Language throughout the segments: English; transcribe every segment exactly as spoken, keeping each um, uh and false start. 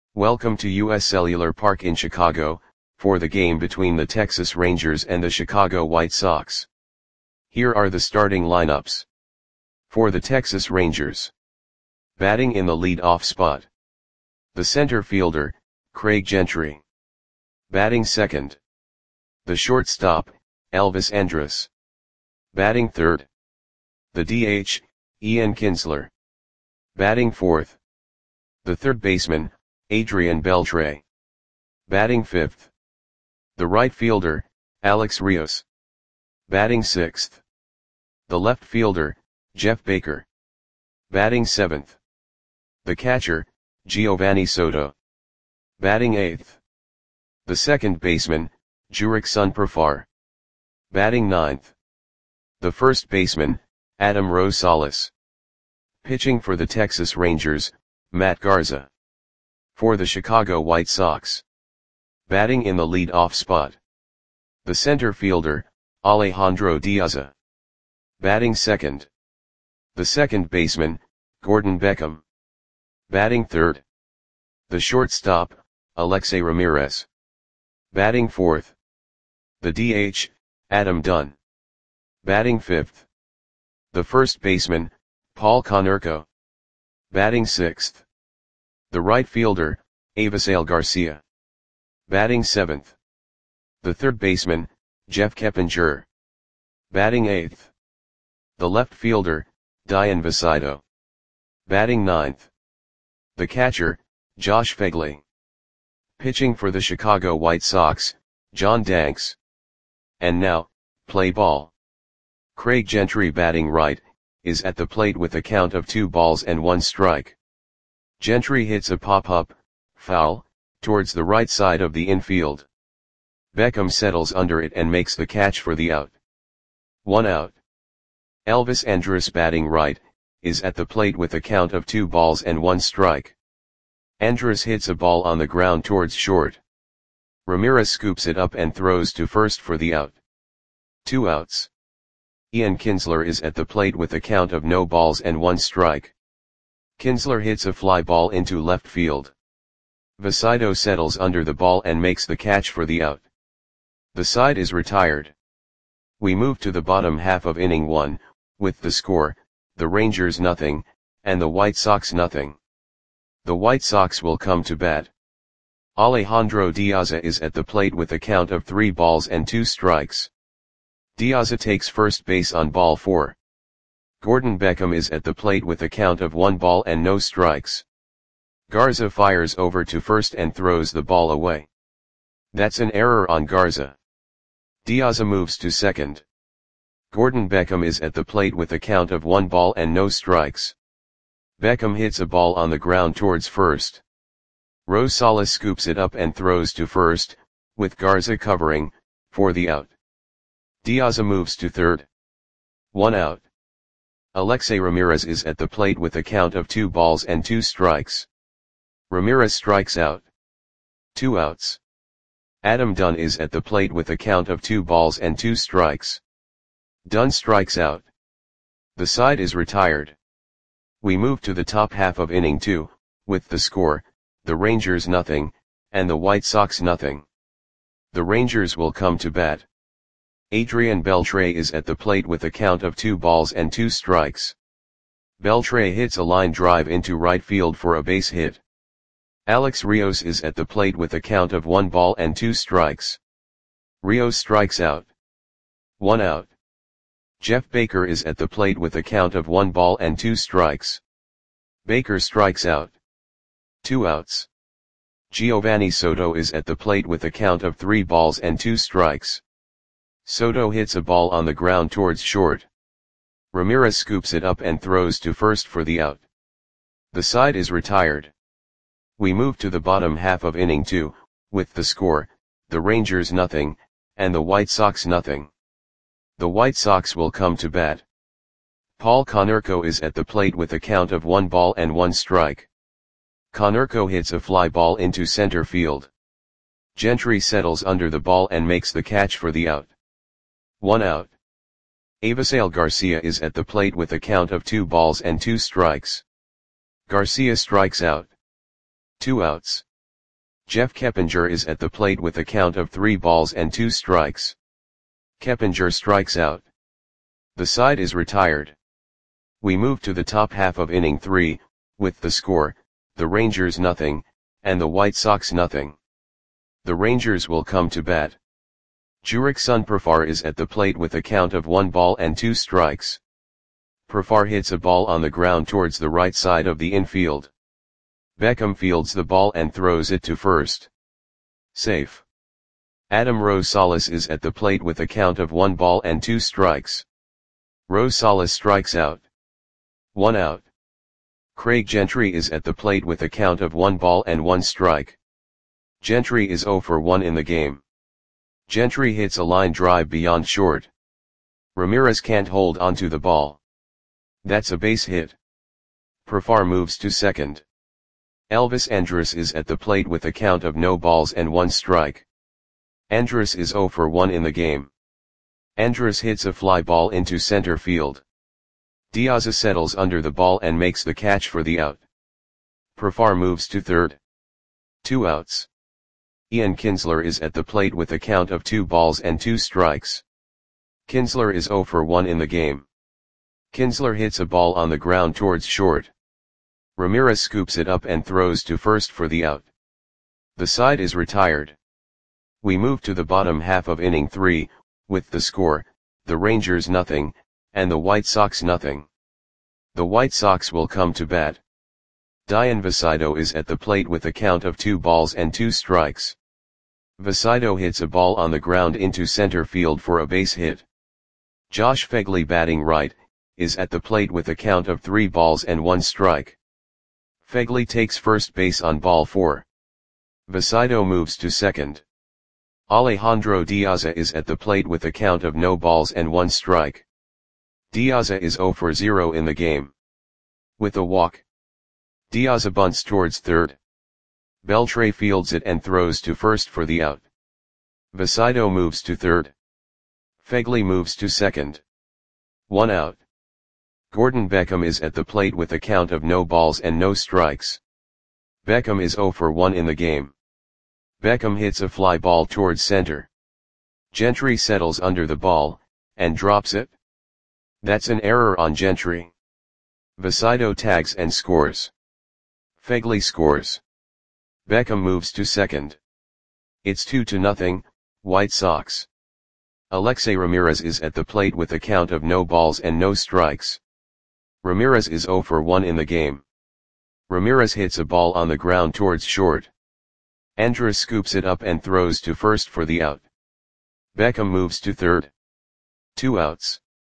Welcome to U S Cellular Park in Chicago, for the game between the Texas Rangers and the Chicago White Sox. Here are the starting lineups. For the Texas Rangers. Batting in the lead-off spot. The center fielder, Craig Gentry. Batting second. The shortstop, Elvis Andrus. Batting third. The D H, Ian Kinsler. Batting fourth. The third baseman, Adrian Beltre. Batting fifth. The right fielder, Alex Rios. Batting sixth. The left fielder, Jeff Baker. Batting seventh. The catcher, Giovanni Soto. Batting eighth. The second baseman, Jurickson Profar. Batting ninth. The first baseman, Adam Rosales. Pitching for the Texas Rangers, Matt Garza. For the Chicago White Sox. Batting in the lead-off spot. The center fielder, Alejandro Diaz. Batting second. The second baseman, Gordon Beckham. Batting third. The shortstop, Alexei Ramirez. Batting fourth. The D H, Adam Dunn. Batting fifth. The first baseman, Paul Konerko. Batting sixth. The right fielder, Avisail Garcia. Batting seventh. The third baseman, Jeff Keppinger. Batting eighth. The left fielder, Dian Visido. Batting ninth. The catcher, Josh Phegley. Pitching for the Chicago White Sox, John Danks. And now, play ball. Craig Gentry batting right, is at the plate with a count of two balls and one strike. Gentry hits a pop-up, foul, towards the right side of the infield. Beckham settles under it and makes the catch for the out. One out. Elvis Andrus batting right, is at the plate with a count of two balls and one strike. Andrus hits a ball on the ground towards short. Ramirez scoops it up and throws to first for the out. Two outs. Ian Kinsler is at the plate with a count of no balls and one strike. Kinsler hits a fly ball into left field. Visido settles under the ball and makes the catch for the out. The side is retired. We move to the bottom half of inning one, with the score, the Rangers nothing, and the White Sox nothing. The White Sox will come to bat. Alejandro Diaz is at the plate with a count of three balls and two strikes. Diaz takes first base on ball four. Gordon Beckham is at the plate with a count of one ball and no strikes. Garza fires over to first and throws the ball away. That's an error on Garza. Diaz moves to second. Gordon Beckham is at the plate with a count of one ball and no strikes. Beckham hits a ball on the ground towards first. Rosales scoops it up and throws to first, with Garza covering, for the out. Diaz moves to third. One out. Alexei Ramirez is at the plate with a count of two balls and two strikes. Ramirez strikes out. Two outs. Adam Dunn is at the plate with a count of two balls and two strikes. Dunn strikes out. The side is retired. We move to the top half of inning two, with the score, the Rangers nothing, and the White Sox nothing. The Rangers will come to bat. Adrian Beltre is at the plate with a count of two balls and two strikes. Beltre hits a line drive into right field for a base hit. Alex Rios is at the plate with a count of one ball and two strikes. Rios strikes out. One out. Jeff Baker is at the plate with a count of one ball and two strikes. Baker strikes out. Two outs. Giovanni Soto is at the plate with a count of three balls and two strikes. Soto hits a ball on the ground towards short. Ramirez scoops it up and throws to first for the out. The side is retired. We move to the bottom half of inning two, with the score, the Rangers nothing, and the White Sox nothing. The White Sox will come to bat. Paul Konerko is at the plate with a count of one ball and one strike. Konerko hits a fly ball into center field. Gentry settles under the ball and makes the catch for the out. One out. Avisail Garcia is at the plate with a count of two balls and two strikes. Garcia strikes out. Two outs. Jeff Keppinger is at the plate with a count of three balls and two strikes. Keppinger strikes out. The side is retired. We move to the top half of inning three, with the score, the Rangers nothing, and the White Sox nothing. The Rangers will come to bat. Jurickson Profar is at the plate with a count of one ball and two strikes. Profar hits a ball on the ground towards the right side of the infield. Beckham fields the ball and throws it to first. Safe. Adam Rosales is at the plate with a count of one ball and two strikes. Rosales strikes out. One out. Craig Gentry is at the plate with a count of one ball and one strike. Gentry is zero for one in the game. Gentry hits a line drive beyond short. Ramirez can't hold onto the ball. That's a base hit. Profar moves to second. Elvis Andrus is at the plate with a count of no balls and one strike. Andrus is zero for one in the game. Andrus hits a fly ball into center field. Diaz settles under the ball and makes the catch for the out. Profar moves to third. Two outs. Ian Kinsler is at the plate with a count of two balls and two strikes. Kinsler is zero for one in the game. Kinsler hits a ball on the ground towards short. Ramirez scoops it up and throws to first for the out. The side is retired. We move to the bottom half of inning three, with the score, the Rangers nothing, and the White Sox nothing. The White Sox will come to bat. Dian Vasido is at the plate with a count of two balls and two strikes. Vasido hits a ball on the ground into center field for a base hit. Josh Phegley, batting right, is at the plate with a count of three balls and one strike. Phegley takes first base on ball four. Vasido moves to second. Alejandro Diaz is at the plate with a count of no balls and one strike. Diaz is zero for zero in the game. With a walk, Diaz bunts towards third. Beltre fields it and throws to first for the out. Vasido moves to third. Phegley moves to second. One out. Gordon Beckham is at the plate with a count of no balls and no strikes. Beckham is zero for one in the game. Beckham hits a fly ball towards center. Gentry settles under the ball, and drops it. That's an error on Gentry. Vasido tags and scores. Phegley scores. Beckham moves to second. It's two to nothing, White Sox. Alexei Ramirez is at the plate with a count of no balls and no strikes. Ramirez is zero for one in the game. Ramirez hits a ball on the ground towards short. Andrus scoops it up and throws to first for the out. Beckham moves to third. Two outs.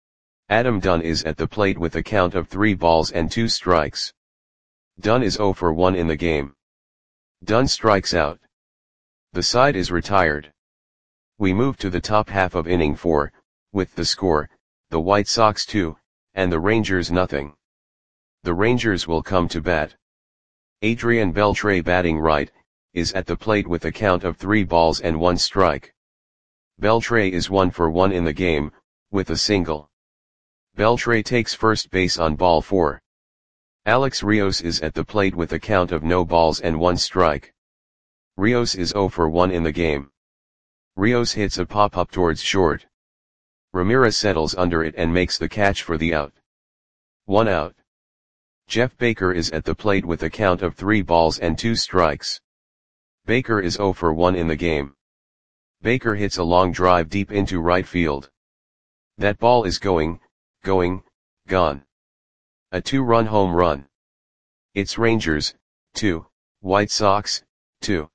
Adam Dunn is at the plate with a count of three balls and two strikes. Dunn is zero for one in the game. Dunn strikes out. The side is retired. We move to the top half of inning four, with the score, the White Sox two, and the Rangers nothing. The Rangers will come to bat. Adrian Beltre, batting right, is at the plate with a count of three balls and one strike. Beltre is one for one in the game, with a single. Beltre takes first base on ball four. Alex Rios is at the plate with a count of no balls and one strike. Rios is zero for one in the game. Rios hits a pop-up towards short. Ramirez settles under it and makes the catch for the out. One out. Jeff Baker is at the plate with a count of three balls and two strikes. Baker is zero for one in the game. Baker hits a long drive deep into right field. That ball is going, going, gone. A two-run home run. It's Rangers, two, White Sox, two.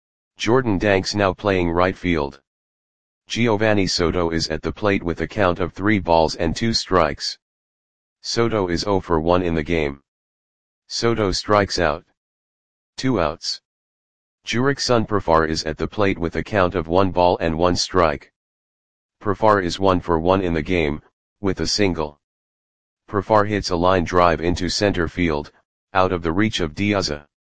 Jordan Danks now playing right field. Giovanni Soto is at the plate with a count of three balls and two strikes. Soto is zero for one in the game. Soto strikes out. Two outs. Jurickson Profar is at the plate with a count of one ball and one strike. Profar is one for one in the game, with a single. Profar hits a line drive into center field, out of the reach of Diaz.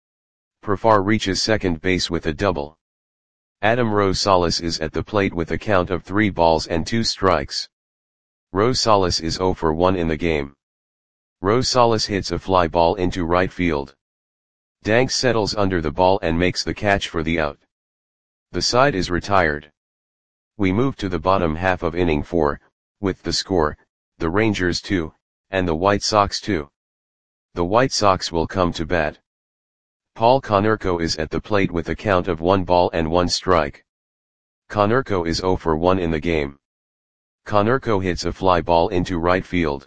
Profar reaches second base with a double. Adam Rosales is at the plate with a count of three balls and two strikes. Rosales is zero for one in the game. Rosales hits a fly ball into right field. Danks settles under the ball and makes the catch for the out. The side is retired. We move to the bottom half of inning four, with the score, the Rangers two, and the White Sox two. The White Sox will come to bat. Paul Konerko is at the plate with a count of one ball and one strike. Konerko is zero for one in the game. Konerko hits a fly ball into right field.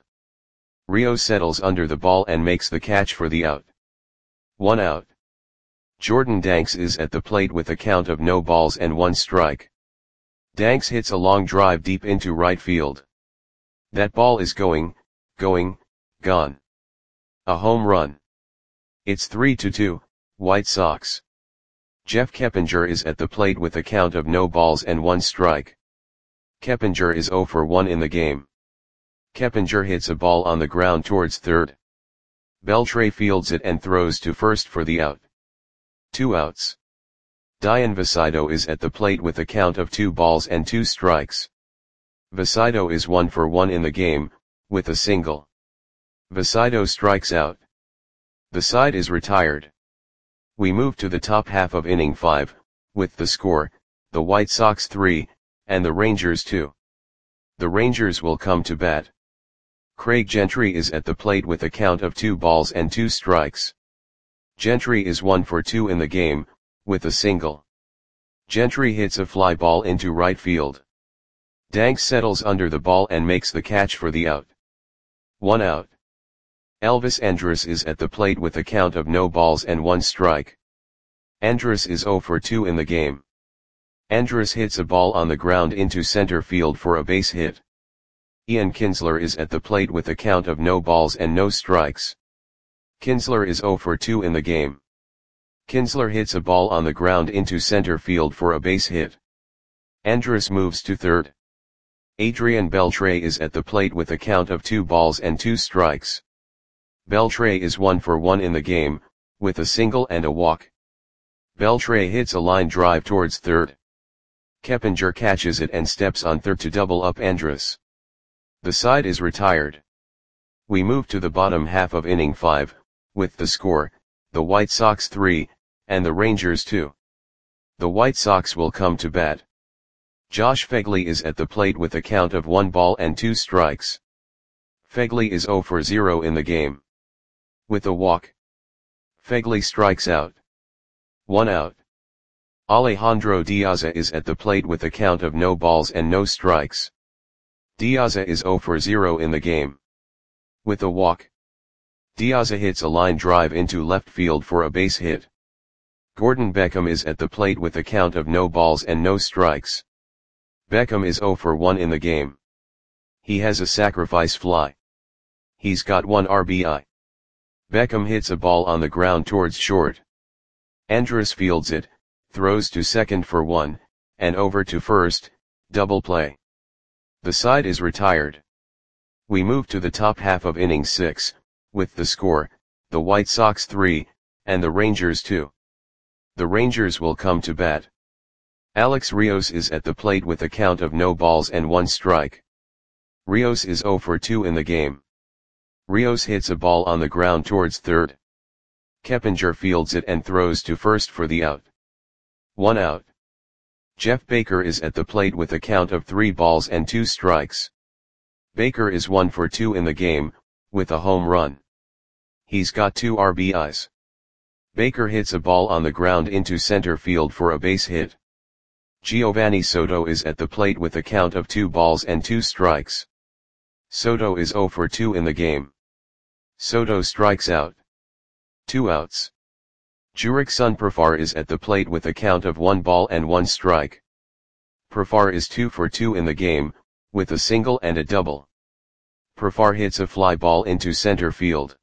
Rios settles under the ball and makes the catch for the out. One out. Jordan Danks is at the plate with a count of no balls and one strike. Danks hits a long drive deep into right field. That ball is going, going, gone. A home run. It's three to two, White Sox. Jeff Keppinger is at the plate with a count of no balls and one strike. Keppinger is zero for one in the game. Keppinger hits a ball on the ground towards third. Beltre fields it and throws to first for the out. Two outs. Dian Vasido is at the plate with a count of two balls and two strikes. Vasido is one for one in the game, with a single. Vasido strikes out. The side is retired. We move to the top half of inning five, with the score, the White Sox three, and the Rangers two. The Rangers will come to bat. Craig Gentry is at the plate with a count of two balls and two strikes. Gentry is one for two in the game, with a single. Gentry hits a fly ball into right field. Danks settles under the ball and makes the catch for the out. One out. Elvis Andrus is at the plate with a count of no balls and one strike. Andrus is zero for two in the game. Andrus hits a ball on the ground into center field for a base hit. Ian Kinsler is at the plate with a count of no balls and no strikes. Kinsler is zero for two in the game. Kinsler hits a ball on the ground into center field for a base hit. Andrus moves to third. Adrian Beltre is at the plate with a count of two balls and two strikes. Beltre is one for one in the game, with a single and a walk. Beltre hits a line drive towards third. Keppinger catches it and steps on third to double up Andrus. The side is retired. We move to the bottom half of inning five, with the score, the White Sox three, and the Rangers two. The White Sox will come to bat. Josh Phegley is at the plate with a count of one ball and two strikes. Phegley is zero for zero in the game. With a walk. Phegley strikes out. One out. Alejandro Diaza is at the plate with a count of no balls and no strikes. Diaza is zero for zero in the game. With a walk. Diaza hits a line drive into left field for a base hit. Gordon Beckham is at the plate with a count of no balls and no strikes. Beckham is zero for one in the game. He has a sacrifice fly. He's got one R B I. Beckham hits a ball on the ground towards short. Andrus fields it, throws to second for one, and over to first, double play. The side is retired. We move to the top half of inning six, with the score, the White Sox three, and the Rangers two. The Rangers will come to bat. Alex Rios is at the plate with a count of no balls and one strike. Rios is zero for two in the game. Rios hits a ball on the ground towards third. Keppinger fields it and throws to first for the out. One out. Jeff Baker is at the plate with a count of three balls and two strikes. Baker is one for two in the game, with a home run. He's got two R B Is. Baker hits a ball on the ground into center field for a base hit. Giovanni Soto is at the plate with a count of two balls and two strikes. Soto is zero for two in the game. Soto strikes out. Two outs. Jurickson Profar is at the plate with a count of one ball and one strike. Profar is two for two in the game, with a single and a double. Profar hits a fly ball into center field.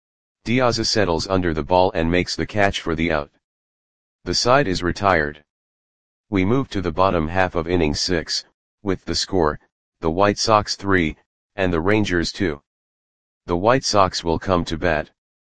Diaza settles under the ball and makes the catch for the out. The side is retired. We move to the bottom half of inning six, with the score, the White Sox three, and the Rangers two. The White Sox will come to bat.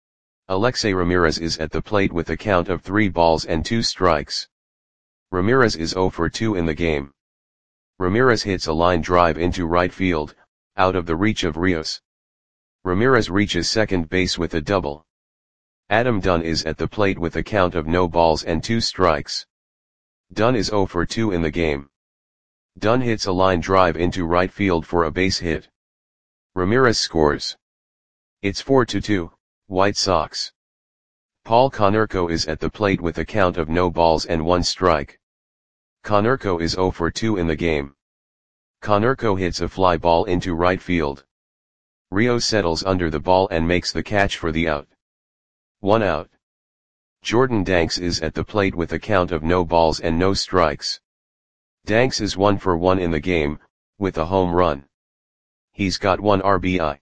Alexei Ramirez is at the plate with a count of three balls and two strikes. Ramirez is zero for two in the game. Ramirez hits a line drive into right field, out of the reach of Rios. Ramirez reaches second base with a double. Adam Dunn is at the plate with a count of no balls and two strikes. Dunn is zero for two in the game. Dunn hits a line drive into right field for a base hit. Ramirez scores. It's four to two, White Sox. Paul Konerko is at the plate with a count of no balls and one strike. Konerko is zero for two in the game. Konerko hits a fly ball into right field. Rios settles under the ball and makes the catch for the out. One out. Jordan Danks is at the plate with a count of no balls and no strikes. Danks is one for one in the game, with a home run. He's got one R B I.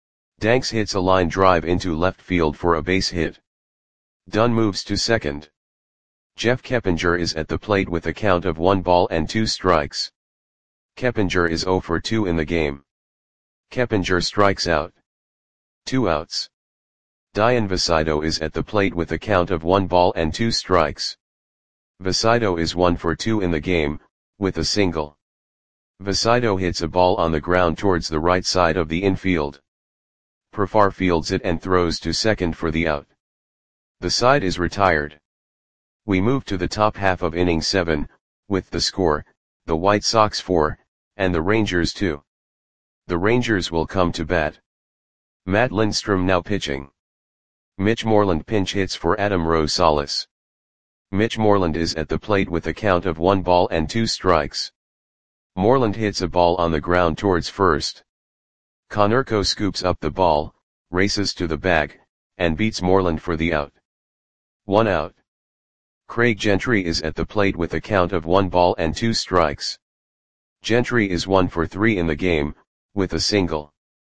Danks hits a line drive into left field for a base hit. Dunn moves to second. Jeff Keppinger is at the plate with a count of one ball and two strikes. Keppinger is zero for two in the game. Keppinger strikes out. Two outs. Dian Vasido is at the plate with a count of one ball and two strikes. Vasido is one for two in the game, with a single. Vasido hits a ball on the ground towards the right side of the infield. Profar fields it and throws to second for the out. The side is retired. We move to the top half of inning seven, with the score, the White Sox four, and the Rangers two. The Rangers will come to bat. Matt Lindstrom now pitching. Mitch Moreland pinch hits for Adam Rosales. Mitch Moreland is at the plate with a count of one ball and two strikes. Moreland hits a ball on the ground towards first. Konerko scoops up the ball, races to the bag, and beats Moreland for the out. One out. Craig Gentry is at the plate with a count of one ball and two strikes. Gentry is one for three in the game, with a single.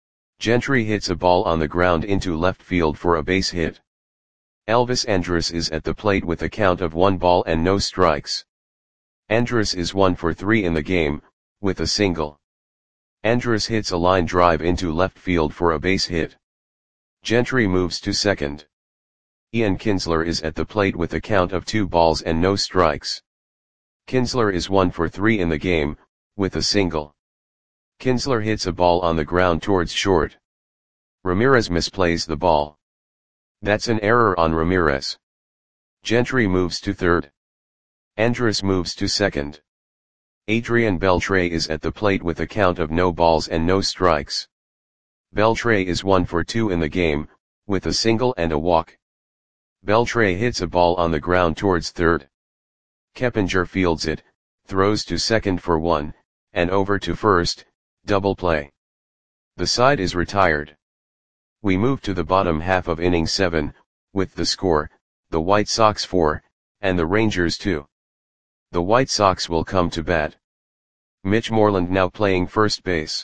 Gentry hits a ball on the ground into left field for a base hit. Elvis Andrus is at the plate with a count of one ball and no strikes. Andrus is one for three in the game, with a single. Andrus hits a line drive into left field for a base hit. Gentry moves to second. Ian Kinsler is at the plate with a count of two balls and no strikes. Kinsler is one for three in the game, with a single. Kinsler hits a ball on the ground towards short. Ramirez misplays the ball. That's an error on Ramirez. Gentry moves to third. Andrus moves to second. Adrian Beltre is at the plate with a count of no balls and no strikes. Beltre is one for two in the game, with a single and a walk. Beltre hits a ball on the ground towards third. Keppinger fields it, throws to second for one, and over to first, double play. The side is retired. We move to the bottom half of inning seven, with the score, the White Sox four, and the Rangers two. The White Sox will come to bat. Mitch Moreland now playing first base.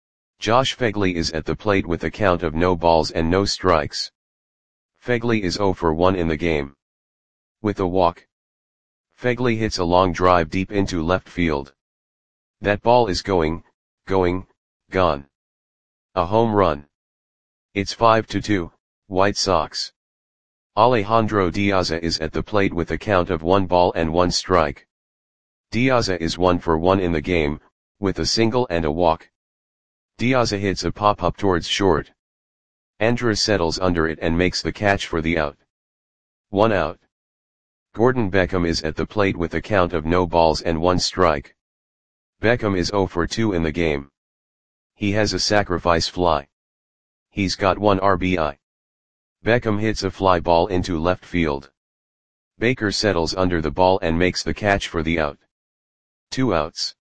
Josh Phegley is at the plate with a count of no balls and no strikes. Phegley is zero for one in the game. With a walk. Phegley hits a long drive deep into left field. That ball is going, going, gone. A home run. It's five to two, White Sox. Alejandro Diaza is at the plate with a count of one ball and one strike. Diaza is one for one in the game, with a single and a walk. Diaza hits a pop-up towards short. Andrus settles under it and makes the catch for the out. One out. Gordon Beckham is at the plate with a count of no balls and one strike. Beckham is zero for two in the game. He has a sacrifice fly. He's got one R B I. Beckham hits a fly ball into left field. Baker settles under the ball and makes the catch for the out. Two outs.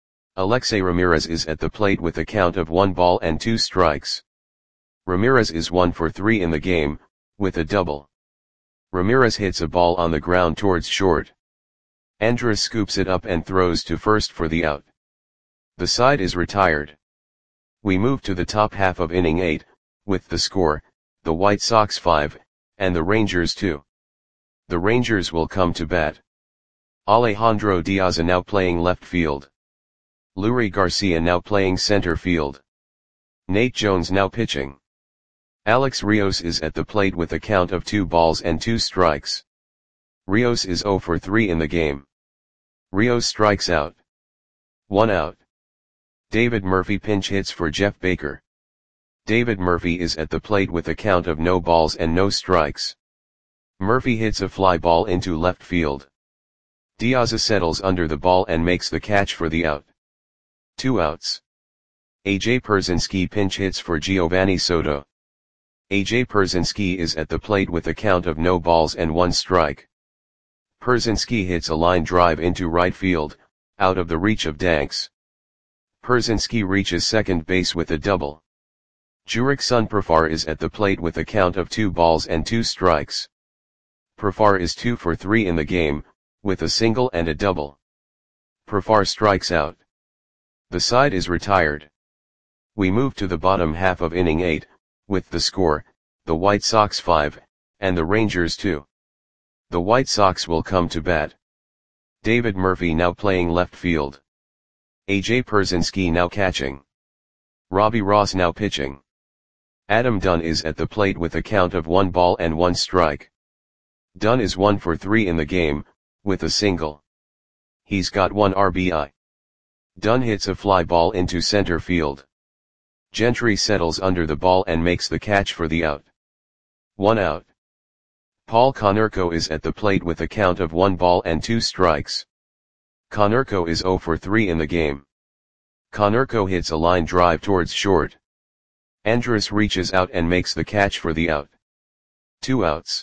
Alexei Ramirez is at the plate with a count of one ball and two strikes. Ramirez is one for three in the game, with a double. Ramirez hits a ball on the ground towards short. Andrus scoops it up and throws to first for the out. The side is retired. We move to the top half of inning eight, with the score, the White Sox five, and the Rangers two. The Rangers will come to bat. Alejandro Diaza now playing left field. Lurie Garcia now playing center field. Nate Jones now pitching. Alex Rios is at the plate with a count of two balls and two strikes. Rios is zero for three in the game. Rios strikes out. One out. David Murphy pinch hits for Jeff Baker. David Murphy is at the plate with a count of no balls and no strikes. Murphy hits a fly ball into left field. Diaz settles under the ball and makes the catch for the out. Two outs. A J Pierzynski pinch hits for Giovanni Soto. A J Pierzynski is at the plate with a count of no balls and one strike. Pierzynski hits a line drive into right field, out of the reach of Danks. Pierzynski reaches second base with a double. Jurickson Profar is at the plate with a count of two balls and two strikes. Profar is two for three in the game, with a single and a double. Profar strikes out. The side is retired. We move to the bottom half of inning eight, with the score, the White Sox five, and the Rangers two. The White Sox will come to bat. David Murphy now playing left field. A J Pierzynski now catching. Robbie Ross now pitching. Adam Dunn is at the plate with a count of one ball and one strike. Dunn is one for three in the game, with a single. He's got one R B I. Dunn hits a fly ball into center field. Gentry settles under the ball and makes the catch for the out. One out. Paul Konerko is at the plate with a count of one ball and two strikes. Konerko is zero for three in the game. Konerko hits a line drive towards short. Andrus reaches out and makes the catch for the out. Two outs.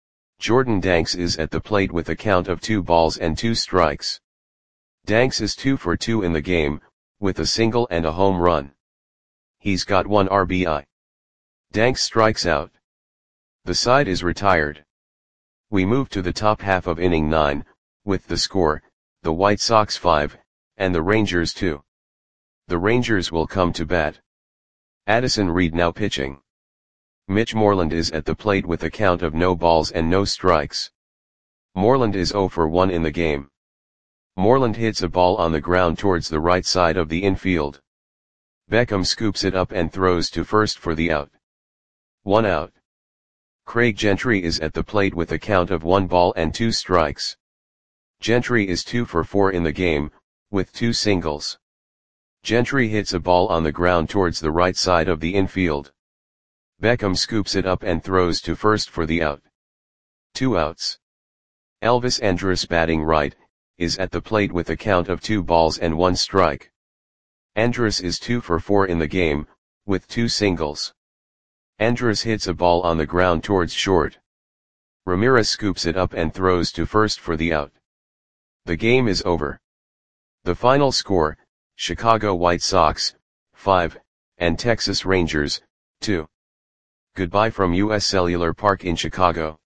Jordan Danks is at the plate with a count of two balls and two strikes. Danks is two for two in the game, with a single and a home run. He's got one R B I. Danks strikes out. The side is retired. We move to the top half of inning nine, with the score, the White Sox five, and the Rangers two. The Rangers will come to bat. Addison Reed now pitching. Mitch Moreland is at the plate with a count of no balls and no strikes. Moreland is zero for one in the game. Moreland hits a ball on the ground towards the right side of the infield. Beckham scoops it up and throws to first for the out. One out. Craig Gentry is at the plate with a count of one ball and two strikes. Gentry is two for four in the game, with two singles. Gentry hits a ball on the ground towards the right side of the infield. Beckham scoops it up and throws to first for the out. Two outs. Elvis Andrus batting right, is at the plate with a count of two balls and one strike. Andrus is two for four in the game, with two singles. Andrus hits a ball on the ground towards short. Ramirez scoops it up and throws to first for the out. The game is over. The final score, Chicago White Sox, five, and Texas Rangers, two. Goodbye from U S Cellular Park in Chicago.